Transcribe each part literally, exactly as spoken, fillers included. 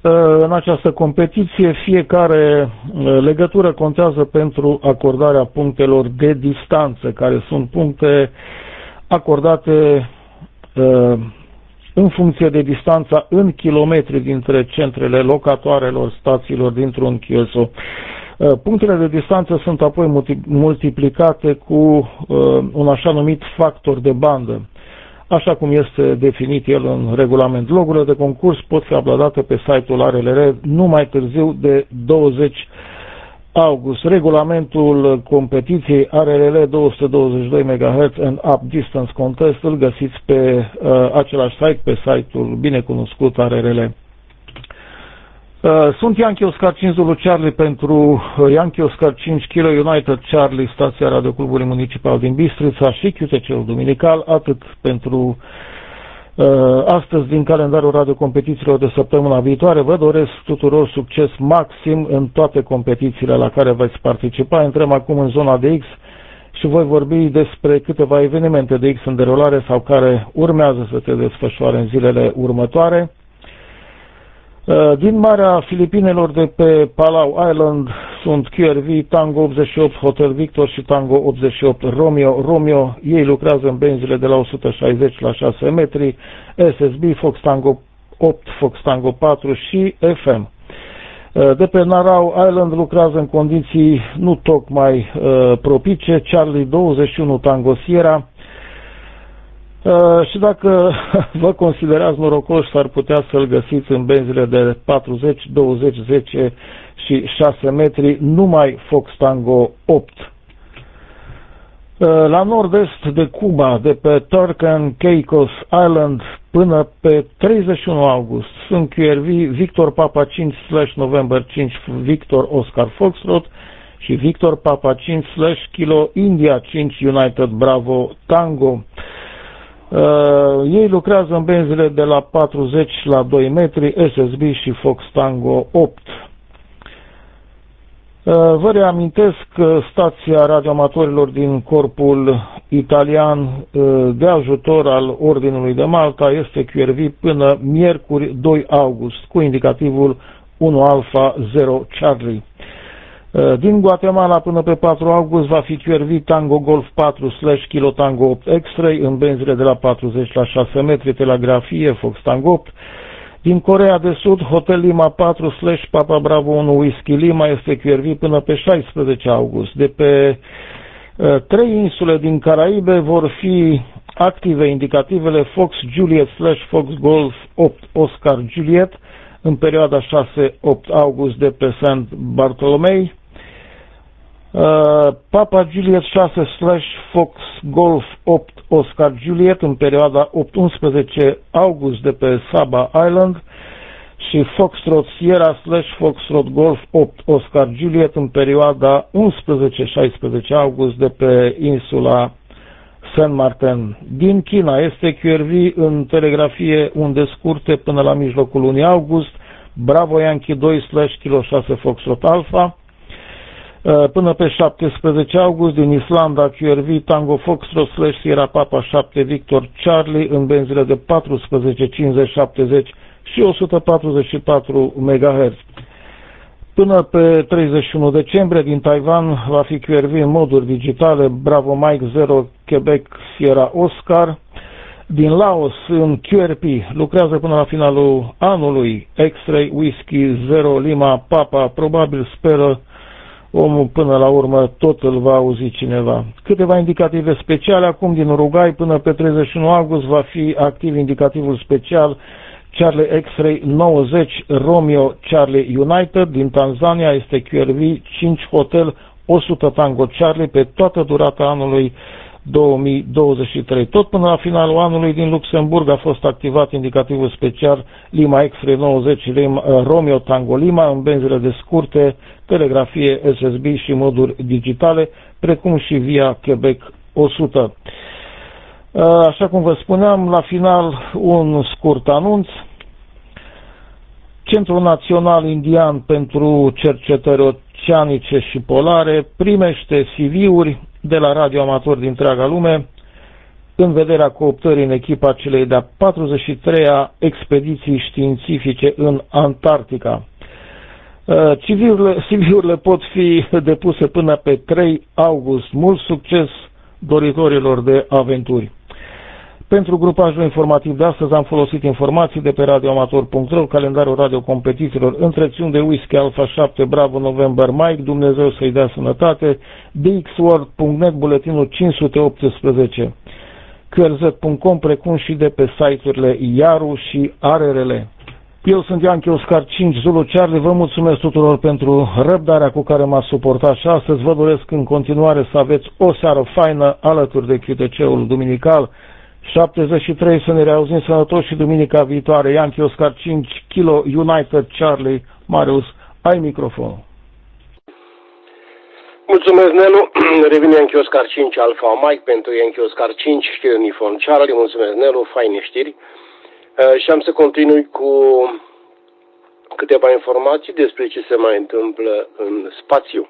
În această competiție, fiecare legătură contează pentru acordarea punctelor de distanță, care sunt puncte acordate în funcție de distanța în kilometri dintre centrele locatoarelor stațiilor dintr-un Q S O. Punctele de distanță sunt apoi multiplicate cu un așa numit factor de bandă, așa cum este definit el în regulament. Logurile de concurs pot fi uploadate pe site-ul R L R nu mai târziu de douăzeci august. Regulamentul competiției R L L două sute douăzeci și doi megahertz and Up Distance Contest îl găsiți pe uh, același site, pe site-ul binecunoscut R L L. Uh, sunt Yankee Oscar cinci Zulu Charlie pentru Yankee Oscar cinci Kilo United Charlie, stația Radioclubului Municipal din Bistrița și Q T C-ul Duminical, atât pentru uh, astăzi din calendarul radiocompetițiilor de săptămâna viitoare. Vă doresc tuturor succes maxim în toate competițiile la care veți participa. Intrăm acum în zona de X și voi vorbi despre câteva evenimente de X în derulare sau care urmează să se desfășoare în zilele următoare. Din Marea Filipinelor de pe Palau Island sunt Q R V, Tango optzeci și opt, Hotel Victor și Tango optzeci și opt Romeo. Romeo, ei lucrează în benzile de la o sută șaizeci la șase metri, S S B, Fox Tango opt, Fox Tango patru și F M. De pe Narau Island lucrează în condiții nu tocmai uh, propice, Charlie douăzeci și unu Tango Sierra. Uh, și dacă vă considerați norocoși, s-ar putea să-l găsiți în benzile de patruzeci, douăzeci, zece și șase metri, numai Fox Tango opt. Uh, la nord-est de Cuba, de pe Turk and Caicos Island, până pe treizeci și unu august, sunt Q R V, Victor Papa cinci slash November cinci, Victor Oscar Foxtrot și Victor Papa cinci slash Kilo India cinci United Bravo Tango. Uh, ei lucrează în benzile de la patruzeci la doi metri, S S B și Fox Tango opt. Uh, vă reamintesc că stația radioamatorilor din Corpul Italian uh, de ajutor al Ordinului de Malta este Q R V până miercuri doi august cu indicativul unu Alpha zero Charlie. Din Guatemala până pe patru august va fi Q R V Tango Golf patru slash Kilo Tango opt X-Ray în benzile de la patruzeci la șase metri, telegrafie, Fox Tango opt. Din Coreea de Sud, Hotel Lima patru slash Papa Bravo unu Whisky Lima este Q R V până pe șaisprezece august. De pe uh, trei insule din Caraibe vor fi active indicativele Fox Juliet slash Fox Golf opt Oscar Juliet în perioada șase opt august de pe Saint Bartolomei. Uh, Papa Juliet șase slash Fox Golf opt Oscar Juliet în perioada opt unsprezece august de pe Saba Island și Foxtrot Sierra slash Foxtrot Golf opt Oscar Juliet în perioada unsprezece șaisprezece august de pe insula Saint Martin. Din China este Q R V în telegrafie unde scurte până la mijlocul lunii august, Bravo Yankee doi slash Kilo șase Foxtrot Alpha. Până pe șaptesprezece august din Islanda, Q R V Tango Foxtrot slash Sierra Papa șapte Victor Charlie în benzile de paisprezece, cincizeci, șaptezeci și o sută patruzeci și patru megahertz. Până pe treizeci și unu decembrie din Taiwan va fi Q R V în moduri digitale Bravo Mike zero Quebec Sierra Oscar. Din Laos în Q R P lucrează până la finalul anului X-Ray Whisky zero Lima Papa, probabil speră omul până la urmă tot îl va auzi cineva. Câteva indicative speciale acum din Uruguay până pe treizeci și unu august va fi activ indicativul special Charlie X-Ray nouăzeci Romeo Charlie United. Din Tanzania este Q R V cinci Hotel o sută Tango Charlie pe toată durata anului două mii douăzeci și trei. Tot până la finalul anului din Luxemburg a fost activat indicativul special Lima X-Ray nouăzeci Lima, Romeo Tango Lima în benzile de scurte, telegrafie, S S B și moduri digitale, precum și via Quebec o sută. Așa cum vă spuneam, la final un scurt anunț. Centrul Național Indian pentru Cercetări Oceanice și Polare primește C V-uri de la radioamatori din întreaga lume în vederea cooptării în echipa celei de-a patruzeci și treia expediții științifice în Antarctica. C V-urile pot fi depuse până pe trei august. Mult succes doritorilor de aventuri! Pentru grupajul informativ de astăzi am folosit informații de pe radioamator punct ro, calendarul radio competițiilor, întrețiuni de Whisky Alpha șapte Bravo November Mike, Dumnezeu să-i dea sănătate, d x world punct net, buletinul cinci sute optsprezece, q r z punct com, precum și de pe site-urile Iaru și A R R L. Eu sunt Ianchi Oscar cinci Zulu Charlie, vă mulțumesc tuturor pentru răbdarea cu care m-ați suportat și astăzi vă doresc în continuare să aveți o seară faină alături de Q T C-ul duminical. șaptezeci și trei, să ne reauzim sănătoși și duminica viitoare. Ianchi Oscar cinci Kilo United Charlie. Marius, ai microfonul. Mulțumesc, Nelu. Revine Ianchi Oscar cinci Alpha Mike pentru Ianchi Oscar cinci Kilo Uniform Charlie. Mulțumesc, Nelu. Faine știri. Uh, și am să continui cu câteva informații despre ce se mai întâmplă în spațiu.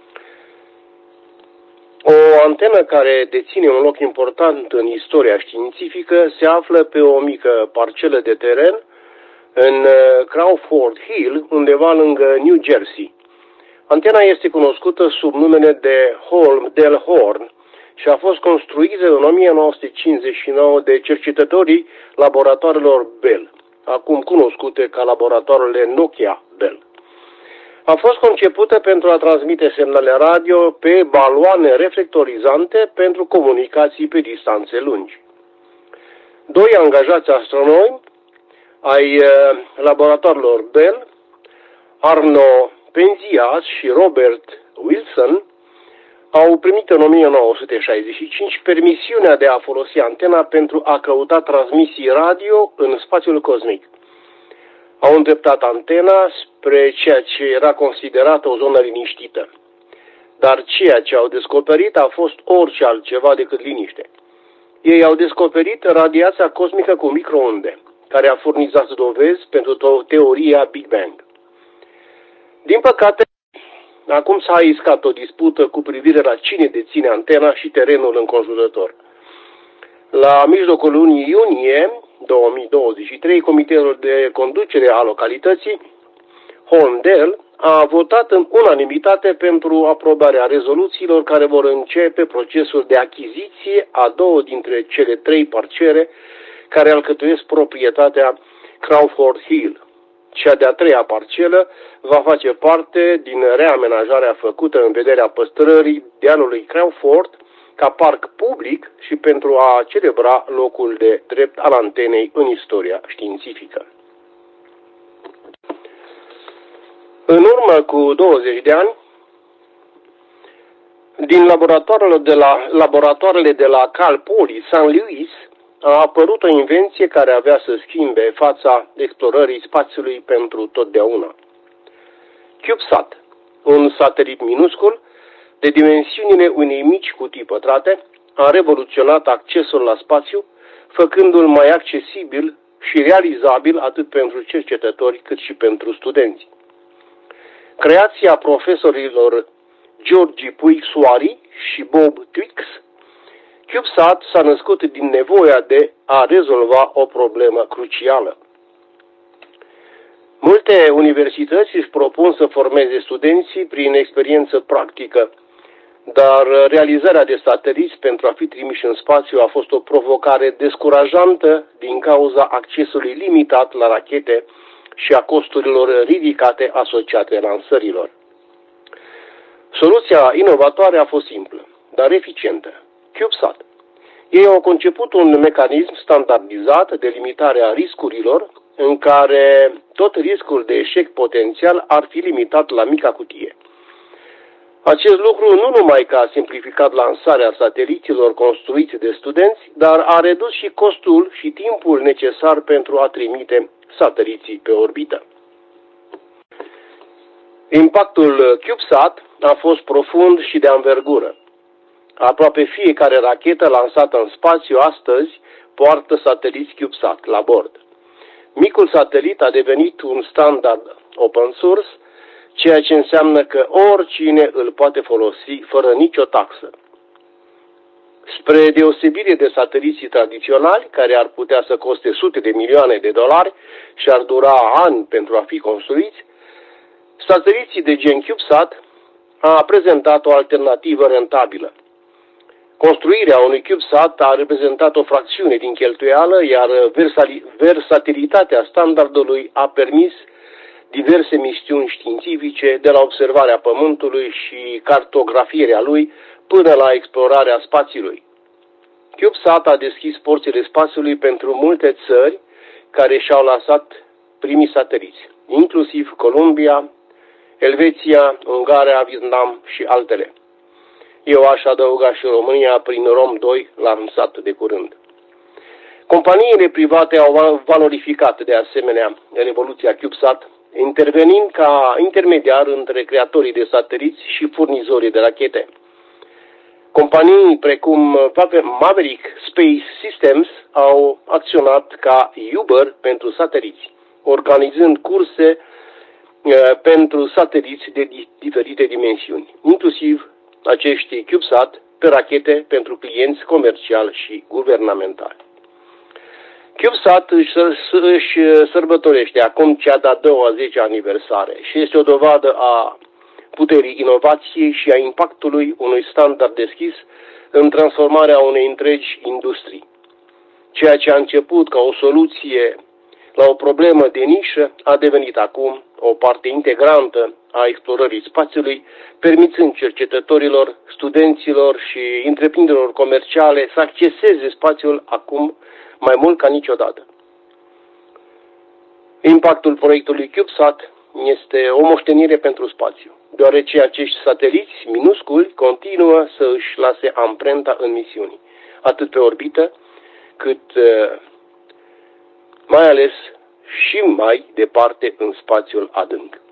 O antenă care deține un loc important în istoria științifică se află pe o mică parcelă de teren în Crawford Hill, undeva lângă New Jersey. Antena este cunoscută sub numele de Holm-Del-Horn și a fost construită în o mie nouă sute cincizeci și nouă de cercetătorii laboratoarelor Bell, acum cunoscute ca laboratoarele Nokia Bell. A fost concepută pentru a transmite semnale radio pe baloane reflectorizante pentru comunicații pe distanțe lungi. Doi angajați astronomi ai uh, laboratoarelor Bell, Arno Penzias și Robert Wilson, au primit în o mie nouă sute șaizeci și cinci permisiunea de a folosi antena pentru a căuta transmisii radio în spațiul cosmic. Au îndreptat antena spre ceea ce era considerată o zonă liniștită. Dar ceea ce au descoperit a fost orice altceva decât liniște. Ei au descoperit radiația cosmică cu microunde, care a furnizat dovezi pentru teoria Big Bang. Din păcate, acum s-a iscat o dispută cu privire la cine deține antena și terenul înconjurător. La mijlocul lunii iunie două mii douăzeci și trei, Comitetul de Conducere a localității, Holmdel, a votat în unanimitate pentru aprobarea rezoluțiilor care vor începe procesul de achiziție a două dintre cele trei parcele care alcătuiesc proprietatea Crawford Hill. Cea de-a treia parcelă va face parte din reamenajarea făcută în vederea păstrării dealului Crawford ca parc public și pentru a celebra locul de drept al antenei în istoria științifică. În urmă cu douăzeci de ani, din laboratoarele de la, laboratoarele de la Cal Poly Saint Louis a apărut o invenție care avea să schimbe fața explorării spațiului pentru totdeauna. CubeSat, un satelit minuscul de dimensiunile unei mici cutii pătrate, a revoluționat accesul la spațiu, făcându-l mai accesibil și realizabil atât pentru cercetători cât și pentru studenți. Creația profesorilor Georgi Puig-Soari și Bob Twix, CubeSat s-a născut din nevoia de a rezolva o problemă crucială. Multe universități își propun să formeze studenții prin experiență practică, dar realizarea de sateliți pentru a fi trimiși în spațiu a fost o provocare descurajantă din cauza accesului limitat la rachete și a costurilor ridicate asociate lansărilor. Soluția inovatoare a fost simplă, dar eficientă. CubeSat. Ei au conceput un mecanism standardizat de limitare a riscurilor, în care tot riscul de eșec potențial ar fi limitat la mica cutie. Acest lucru nu numai că a simplificat lansarea sateliților construiți de studenți, dar a redus și costul și timpul necesar pentru a trimite sateliții pe orbită. Impactul CubeSat a fost profund și de anvergură. Aproape fiecare rachetă lansată în spațiu astăzi poartă sateliți CubeSat la bord. Micul satelit a devenit un standard open source, ceea ce înseamnă că oricine îl poate folosi fără nicio taxă. Spre deosebire de sateliții tradiționali, care ar putea să coste sute de milioane de dolari și ar dura ani pentru a fi construiți, sateliții de gen CubeSat a prezentat o alternativă rentabilă. Construirea unui CubeSat a reprezentat o fracțiune din cheltuială, iar versatilitatea standardului a permis diverse misiuni științifice, de la observarea Pământului și cartografierea lui până la explorarea spațiului. CubeSat a deschis porțile spațiului pentru multe țări care și-au lansat primii sateliți, inclusiv Columbia, Elveția, Ungaria, Vietnam și altele. Eu aș adăuga și România prin Rom doi, lansat de curând. Companiile private au valorificat de asemenea revoluția CubeSat, intervenind ca intermediar între creatorii de sateliți și furnizorii de rachete. Companii precum Maverick Space Systems au acționat ca Uber pentru sateliți, organizând curse pentru sateliți de diferite dimensiuni, inclusiv acești CubeSat pe rachete pentru clienți comerciali și guvernamentali. CubeSat își sărbătorește acum cea de-a douăzecea aniversare și este o dovadă a puterii inovației și a impactului unui standard deschis în transformarea unei întregi industrii. Ceea ce a început ca o soluție la o problemă de nișă a devenit acum o parte integrantă a explorării spațiului, permițând cercetătorilor, studenților și întreprinderilor comerciale să acceseze spațiul acum mai mult ca niciodată. Impactul proiectului CubeSat este o moștenire pentru spațiu, deoarece acești sateliți minusculi continuă să își lase amprenta în misiuni, atât pe orbită, cât mai ales și mai departe în spațiul adânc.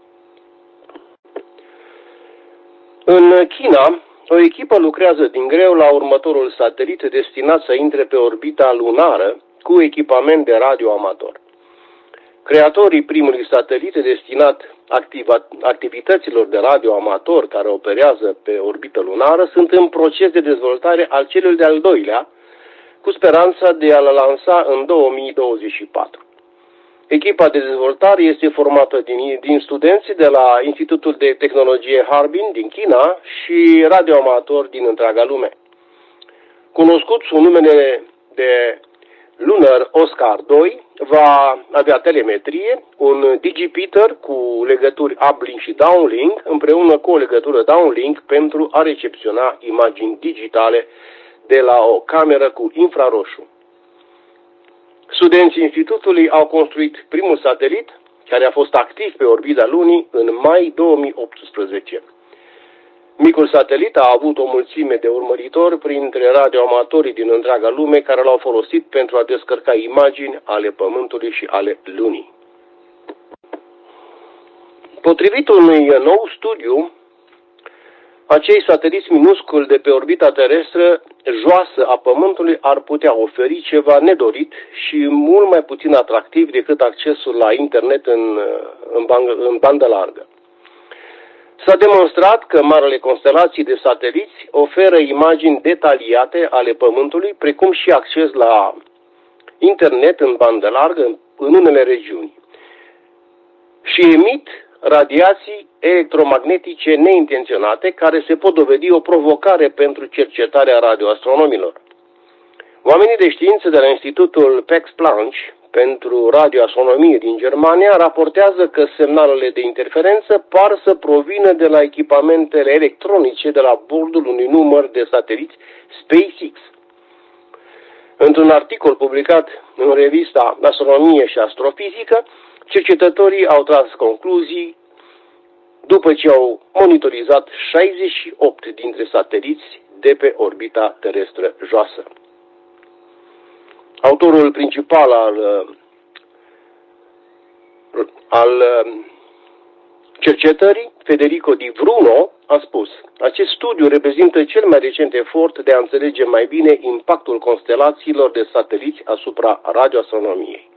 În China, o echipă lucrează din greu la următorul satelit destinat să intre pe orbita lunară cu echipament de radio amator. Creatorii primului satelit destinat activa, activităților de radio amator care operează pe orbită lunară sunt în proces de dezvoltare al celui de-al doilea, cu speranța de a-l lansa în două mii douăzeci și patru. Echipa de dezvoltare este formată din, din studenți de la Institutul de Tehnologie Harbin din China și radioamatori din întreaga lume. Cunoscut sub numele de Lunar Oscar doi, va avea telemetrie, un digipeater cu legături uplink și downlink, împreună cu o legătură downlink pentru a recepționa imagini digitale de la o cameră cu infraroșu. Studenții institutului au construit primul satelit, care a fost activ pe orbita lunii în mai două mii optsprezece. Micul satelit a avut o mulțime de urmăritori printre radioamatorii din întreaga lume care l-au folosit pentru a descărca imagini ale Pământului și ale Lunii. Potrivit unui nou studiu, acei sateliți minusculi de pe orbita terestră joasă a Pământului ar putea oferi ceva nedorit și mult mai puțin atractiv decât accesul la internet în, în, în bandă largă. S-a demonstrat că marele constelații de sateliți oferă imagini detaliate ale Pământului, precum și acces la internet în bandă largă în unele regiuni și emit radiații electromagnetice neintenționate care se pot dovedi o provocare pentru cercetarea radioastronomilor. Oamenii de știință de la Institutul Max Planck pentru radioastronomie din Germania raportează că semnalele de interferență par să provină de la echipamentele electronice de la bordul unui număr de sateliți SpaceX. Într-un articol publicat în revista Astronomie și Astrofizică, cercetătorii au tras concluzii după ce au monitorizat șaizeci și opt dintre sateliți de pe orbita terestră joasă. Autorul principal al, al cercetării, Federico Di Bruno, a spus: acest studiu reprezintă cel mai recent efort de a înțelege mai bine impactul constelațiilor de sateliți asupra radioastronomiei.